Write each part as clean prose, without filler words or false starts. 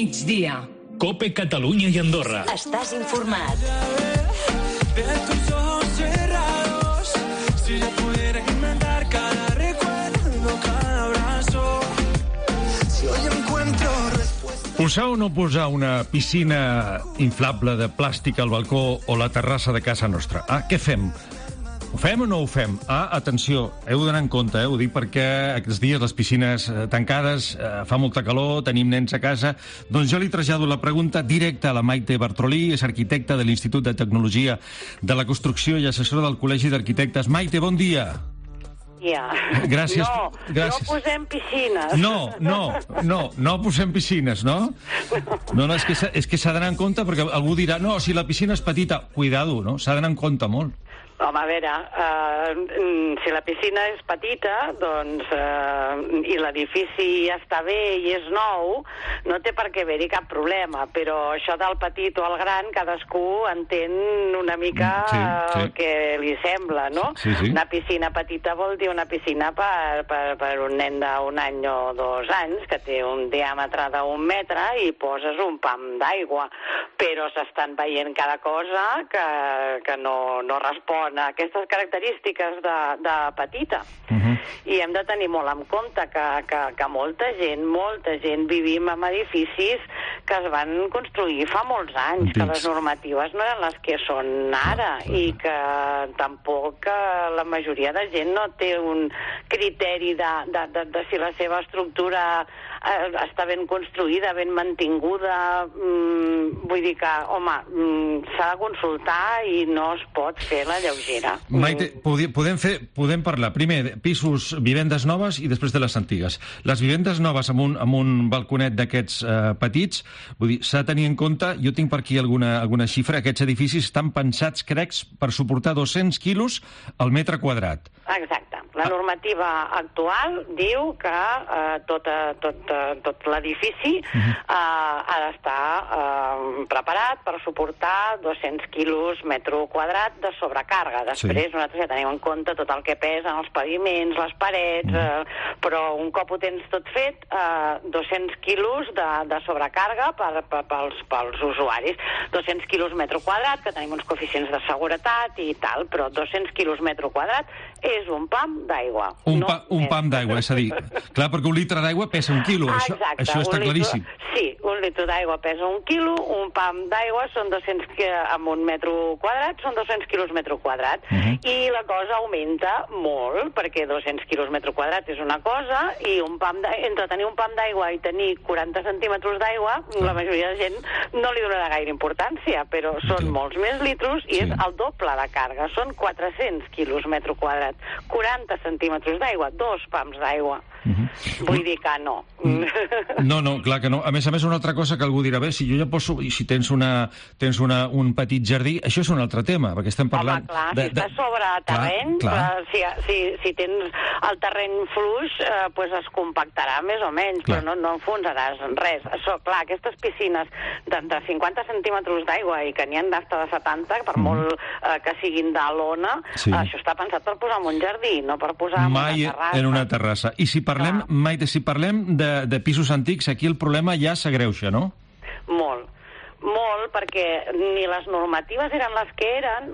migdia. COPE Catalunya i Andorra. Estàs informat. Posar o no posar una piscina inflable de plàstic al balcó o la terrassa de casa nostra? Què fem? Ho fem o no ho fem? Atenció, heu d'anar en compte, ho dic perquè aquests dies les piscines tancades, fa molta calor, tenim nens a casa. Doncs jo li trasllado la pregunta directa a la Maite Bartrolí, és arquitecta de l'Institut de Tecnologia de la Construcció i assessora del Col·legi d'Arquitectes. Maite, bon dia. Gràcies. No posem piscines. No posem piscines, no? No, és que s'ha d'anar en compte perquè algú dirà, no, si la piscina és petita, cuidado, no? S'ha d'anar en compte molt. Home, a veure, si la piscina és petita, doncs, i l'edifici està bé i és nou, no té per què haver-hi cap problema, però això del petit o el gran, cadascú entén una mica el que li sembla, no? Sí. Una piscina petita vol dir una piscina per un nen d'un any o 2 anys, que té un diàmetre d'1 metre i poses un pam d'aigua, però s'estan veient cada cosa que no respon a aquestes característiques de petita. I hem de tenir molt en compte que molta gent vivim en edificis que es van construir fa molts anys, que les normatives no eren les que són ara i que tampoc la majoria de gent no té un criteri de si la seva estructura està ben construïda, ben mantinguda. Vull dir que, home, s'ha de consultar i no es pot fer la lleugera. Maite, podem parlar primer pisos, vivendes noves i després de les antigues. Les vivendes noves amb un balconet d'aquests petits, vull dir, s'ha de tenir en compte, jo tinc per aquí alguna xifra, aquests edificis estan pensats, crec, per suportar 200 quilos al metre quadrat. Exacte. La normativa actual diu que tot l'edifici ha d'estar preparat per suportar 200 quilos metre quadrat de sobrecàrrega. Després nosaltres ja tenim en compte tot el que pesen els paviments, les parets, però un cop ho tens tot fet, 200 quilos de sobrecàrrega pels usuaris. 200 quilos metre quadrat, que tenim uns coeficients de seguretat i tal, però 200 quilos metre quadrat és un pam d'aigua. Un pam d'aigua, és a dir, clar, perquè un litre d'aigua pesa 1 quilo, això està claríssim. Sí, un litre d'aigua pesa 1 quilo, un pam d'aigua són 200 amb un metre quadrat, són 200 quilos metre quadrat. I la cosa augmenta molt, perquè 200 quilos metre quadrat és una cosa, i entre tenir un pam d'aigua i tenir 40 centímetres d'aigua, la majoria de gent no li donarà gaire importància, però són molts més litros i és el doble de càrrega, són 400 quilos metre quadrat, 40 centímetres d'aigua, 2 pams d'aigua. Vull dir que no. No, clar que no. A més, una altra cosa que algú dirà, bé, si jo ja poso, i si tens un petit jardí, això és un altre tema, perquè estem parlant... Home, clar, si estàs sobre terreny, si tens el terreny fluix, pues es compactarà més o menys, però no enfonsaràs res. Clar, aquestes piscines de 50 centímetres d'aigua i que n'hi ha d'estar de 70, per molt que siguin de lona, això està pensat per posar en un jardí, no per posar en una terrassa. Mai en una terrassa. I si parlem, Maite, de pisos antics, aquí el problema ja s'agreuja, no? Molt, perquè ni les normatives eren les que eren,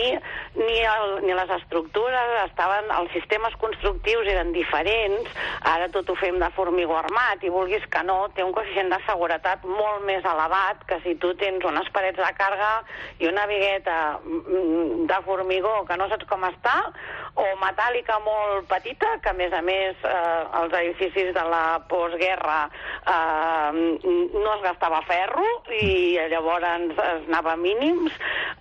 ni les estructures estaven, els sistemes constructius eren diferents, ara tot ho fem de formigó armat, i vulguis que no, té un coeficient de seguretat molt més elevat que si tu tens unes parets de càrrega i una bigueta de formigó que no saps com està, o metàl·lica molt petita, que a més els edificis de la postguerra no es gastava ferro i llavors es anava a mínims,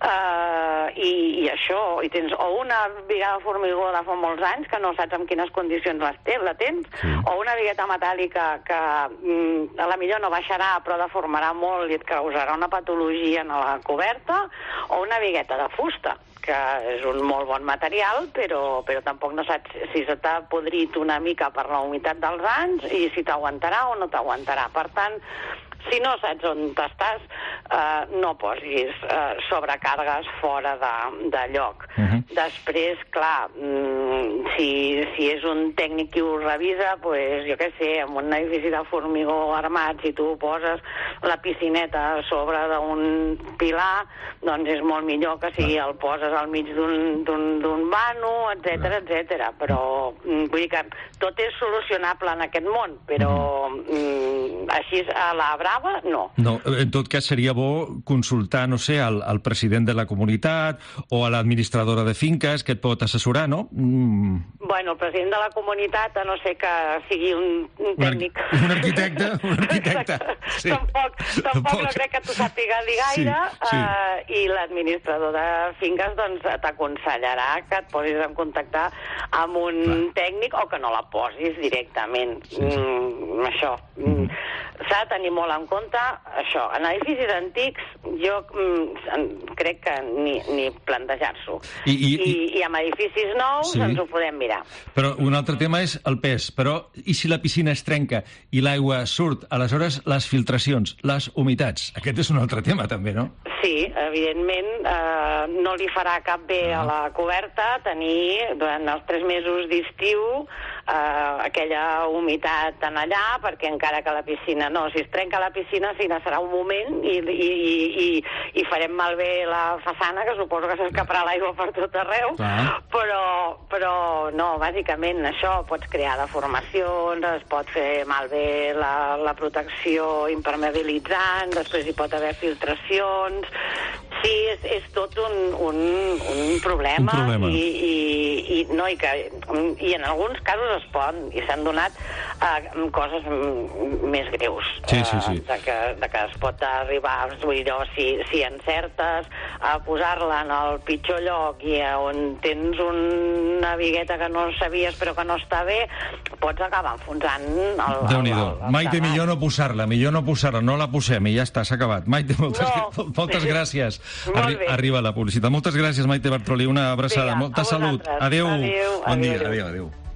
i això, i tens o una bigueta de formigó de fa molts anys que no saps en quines condicions la tens, o una bigueta metàl·lica que a la millor no baixarà però deformarà molt i et causarà una patologia en la coberta, o una bigueta de fusta, que és un molt bon material, però tampoc no saps si se t'ha podrit una mica per la humitat dels anys i si t'aguantarà o no t'aguantarà. Per tant, Si no saps on t'estàs, no posis sobrecàrregues fora de lloc. Després, clar, si és un tècnic qui ho revisa, pues, jo què sé, en un edifici de formigó armat, si tu poses la piscineta a sobre d'un pilar, doncs és molt millor que si el poses al mig d'un vano, etc. Però vull dir que tot és solucionable en aquest món, però així a la brava, no. No, en tot cas seria bo consultar, no sé, al president de la comunitat o a l'administradora de finques que et pot assessorar, no? Bueno, el president de la comunitat, a no ser que sigui un tècnic... Un arquitecte, sí. Tampoc no crec que tu sàpiga dir gaire, i l'administrador de finques doncs t'aconsellarà que et posis en contacte amb un tècnic o que no la posis directament. Això. S'ha de tenir molt en compte això. En edificis antics jo crec que ni plantejar-s'ho. I amb edificis nous ens ho podem mirar. Però un altre tema és el pes. Però i si la piscina es trenca i l'aigua surt? Aleshores, les filtracions, les humitats. Aquest és un altre tema, també, no? Sí, evidentment no li farà cap bé a la coberta tenir durant els 3 mesos d'estiu aquella humitat en allà, perquè encara que la piscina... No, si es trenca la piscina sí, serà un moment i farem malbé la façana, que suposo que s'escaparà l'aigua per tot arreu, però no, bàsicament això, pots crear deformacions, es pot fer malbé la protecció impermeabilitzant, després hi pot haver filtracions... Sí, és tot un problema. I en alguns casos es poden, i s'han donat coses més greus. Sí. De que es pot arribar, si encertes a posar-la en el pitjor lloc i on tens una bigueta que no sabies però que no està bé, pots acabar enfonsant el Déu-n'hi-do. Maite, millor no posar-la, no la posem i ja està, s'ha acabat. Maite, moltes gràcies. Arriba la publicitat. Moltes gràcies, Maite Bartrolí. Una abraçada. Molta salut. Adéu. Bon dia. Adéu.